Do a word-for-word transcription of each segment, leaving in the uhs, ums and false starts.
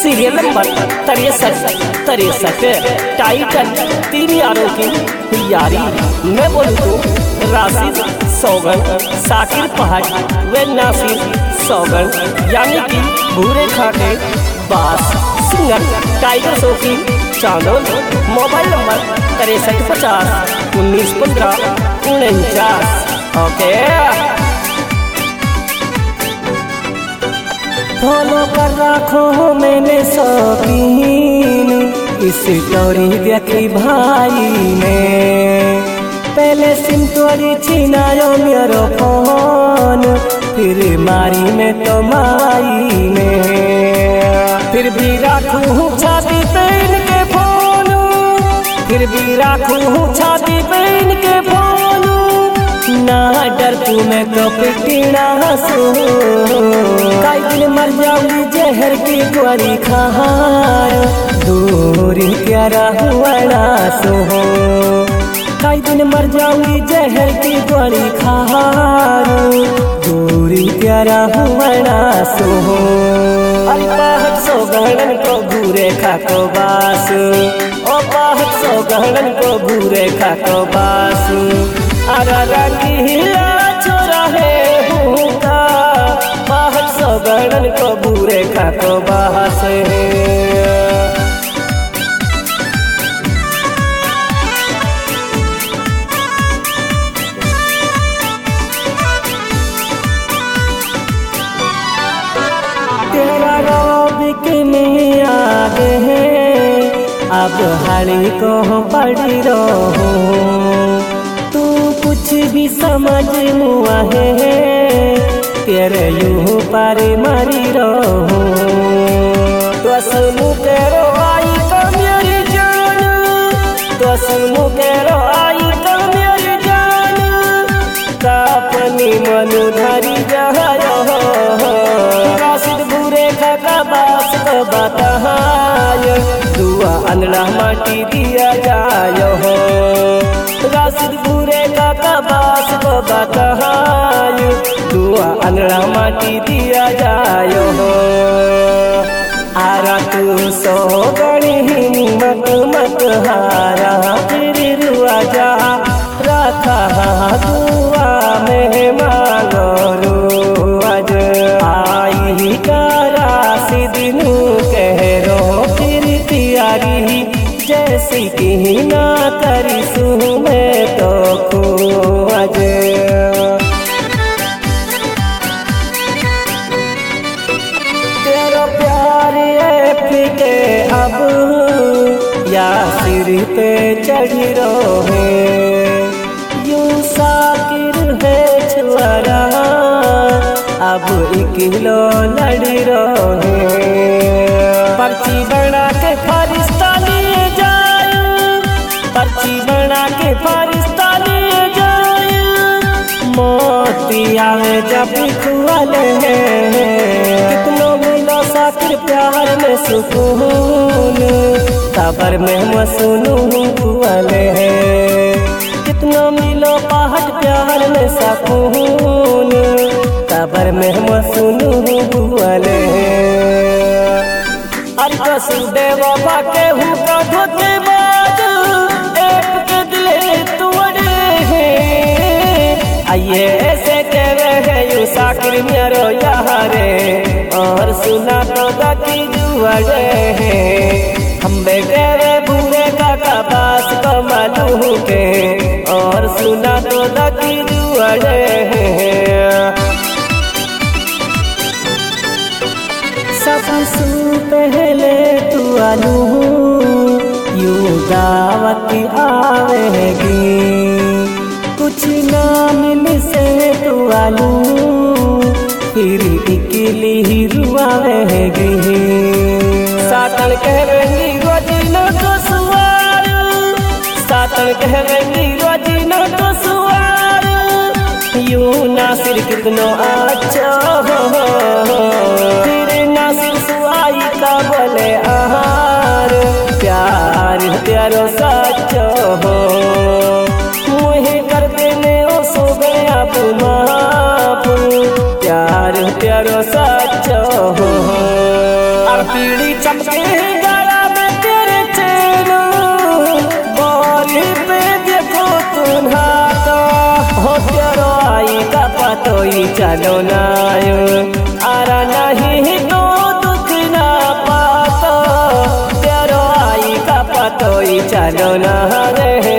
Serial number तिरसठ तिरसठ title तीन यारों की यारी। मैं बोलूँ तो राशिद सौगन, साकिर पहाड़ व नासिर सौगन, यानी कि भूरे खाटे बास सिंगर टाइगर शौकीन चांदोल। मोबाइल नंबर तिरसठ पचास उन्नीस पंद्रह उनचास। ओके फॉलो कर रखो मैंने शौकीन, इस स्टोरी देखी भाई ने। पहले सिम तोड़ी छिनायो मेरो फोन, फिर मारी में तो माई ने। फिर भी राखू छाती पे इनके फोन, फिर भी राखू छाती पे इनके फोन। ना डर तू मैं तो पिटीना सो, कई दिन मर जाऊंगी जहर की गोली खार, दूरी क्या रहुआ सो। कई दिन मर जाऊंगी जहर की गोली खार, दूरी क्या रहुआ सो। अरे पाहक सो गहन को भूरे खाको बास, ओ पाहक सो गहन को भूरे खाको बास। अरा रंगीला छोरा है भूखा, पाहक सो गहन को भूरे खाको बास है। तेरा रोबिक में आगे है, अब हरी को पड़ी रहो। तू कुछ भी समझ मुआ है, तेरे यूं पर मरी रहो। तो सुनू तेरो आई तो मेरी जान, तो सुनू तेरो आई तो मेरी जान, अपनी मनु धरी जहायो। राशिद भूरे खाका बास को बतायो, दुआ अंधड़ा माटी दिया जायो हो। राशिद भूरे खाका बास को बतायो, दुआ अंधड़ा माटी दिया जायो हो। आरा तू सो गणी हिम्मत मत हारा, तेरी रुआ जा रखा दुआ में मांगो रोज। आई का राशिद नू कह रो फिर तियारी, जैसी की ना करी सू मैं तो खोज। तेरा प्यार है फीके अब या सिर पे चढ़ी रहे, यूं साकिर है छुआरा अब इकलो लड़ी रहे। पर्ची बना के फरिश्ता लिए जाए, पर्ची बना के फरिश्ता लिए जाए, मोती आवे जब खुआले हैं। कितनों मिलो साकिर प्यार में सुकून, सबर में मसनू खुआले हैं। कितनों मिलो पहाड़ प्यार में सुकून, सबर में मसनू खुआले हैं। अरे वसुदेव बाके हूँ का धोखेबाज, एक के दिले तोड़े हैं। आइए ऐसे कह रहे यू साकिर मेरो यारे, और सुना तो दकी जुआड़े हैं। हम बेटे वे भूरे काका बास को मालूम के, और सुना तो दकी जुआड़े हैं। सबसे पहले तू आलू यूं दावत आवेगी, कुछ ना मिल से तू आलू फिर इकली ही रुआवेगी। सातन कहेंगी रोजीना तो सुवार, सातन कहेंगी रोजीना तो सुवार, यूं नासिर कितनो अच्छा हो। फिर नासिर सुआई का बोले आहार, प्यार प्यारो सच्चो हो। मुहे कर देने ओ सो गया माफ, प्यार प्यारो सच्चो हो। बीड़ी चमके गला में तेरे चैन बारी पे देखो तुम्हारा हो तेरो आई का पतोई चलो नायो आरा नहीं तो दुख ना पाता तेरो आई का पतोई चलो ना रे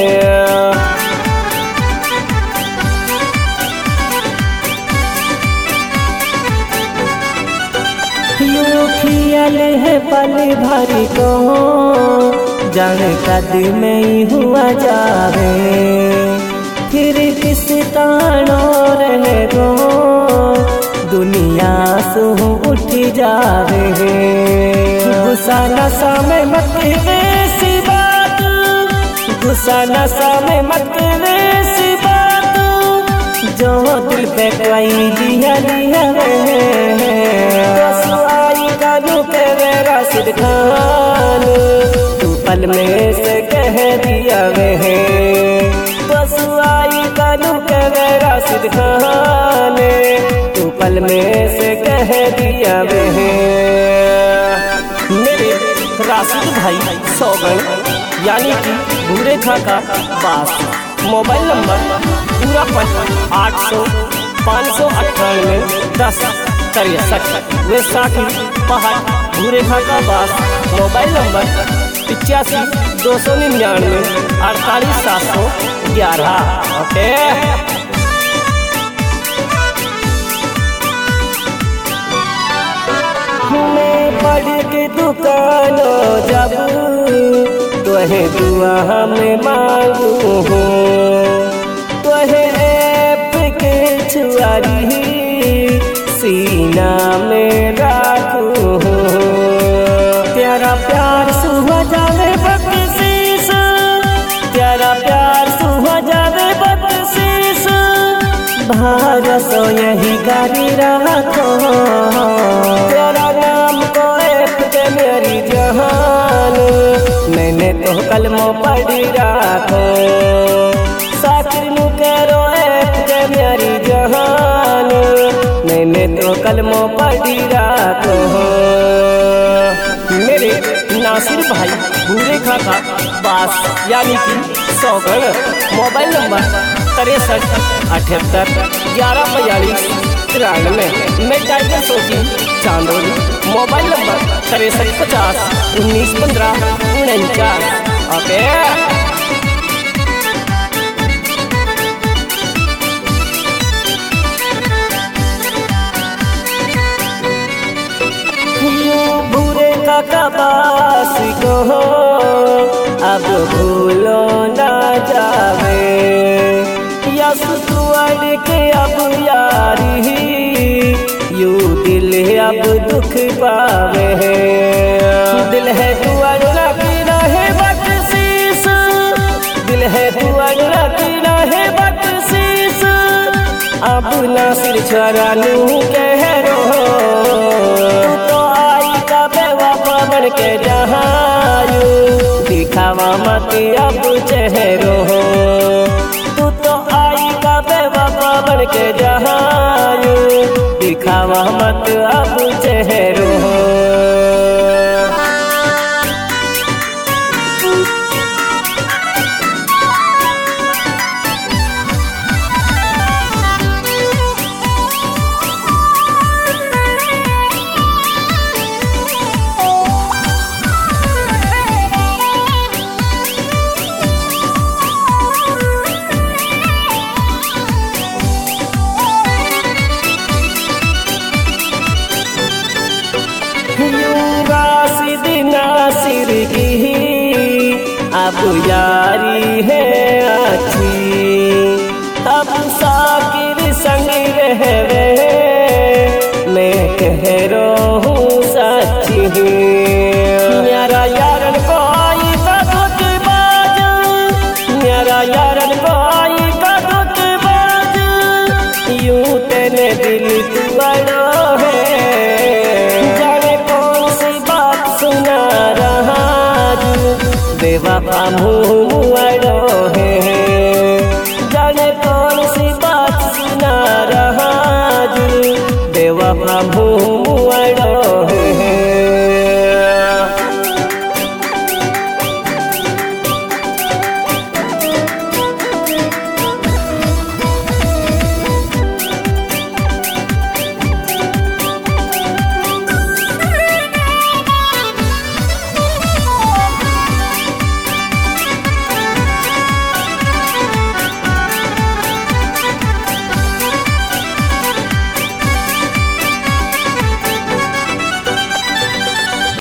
है पल भरी को जाने कद में ही हुआ जावे फिर किस तानो रहे गो दुनिया सो उठ जावे गुस्सा नशा में मत वैसी बात गुस्सा नशा में मत वैसी बात जो दिल पे कोई दिया दिया राशिद खान तू पल में से कह दिया वे बस आई कानू कह राशिद खान तू पल में से कह दिया वे मेरे राशिद भाई सौगन यानी कि भूरे खा का बास मोबाइल नंबर पूरा पता आठ सौ पाँच सौ अट्ठानवे दस तिरसठ वैशाखी पहाड़ भूरे खा का बास मोबाइल नंबर पिचासी दो सौ निन्यानवे अड़तालीस सात सौ ग्यारह ओके। मैं पढ़ के दुकानों जब तुहे दुआ में मांगू तुहे ऐप के छुआरी सीना में राखू तेरा प्यार सुहा जावे बख्शीश तेरा प्यार सुहा जावे बख्शीश भारसो यही गाड़ी रखो तेरा नाम को एक दे मेरी जहान मैंने तो कलमों पढ़ी रखो साकिर नु करो एक दे मेरी जहान मैंने तो कलमों पढ़ी रखो मेरे नासिर भाई भूरे खा का बास यानी कि सौगन मोबाइल नंबर तिरसठ अठहत्तर ग्यारह बयालीस तिरानवे में टाइगर सोची चांदोली मोबाइल नंबर तिरसठ पचास उन्नीस पंद्रह उनचास ओके। कबास को अब भूलो ना जावे यस तुअड़ के अब यारी यू दिल अब दुख पावे दिल है तुअड़ रखना है बख्शीश दिल है तुअड़ रखना है बख्शीश अब ना सिर छरानू कह रो बन के जहायू दिखावा मत अब चेहरो तू तो आई का बेवफा बन के जहायू दिखावा मत अब चेहरो नासिर की अब यारी है अच्छी अब साकिर संग रहवे मैं कह रो हूँ सच्ची मेरा यारन कोई का दुख बाज मेरा यारन कोई का दुख बाज यूं तेने दिल तुअड़ो है बेवफा मुँह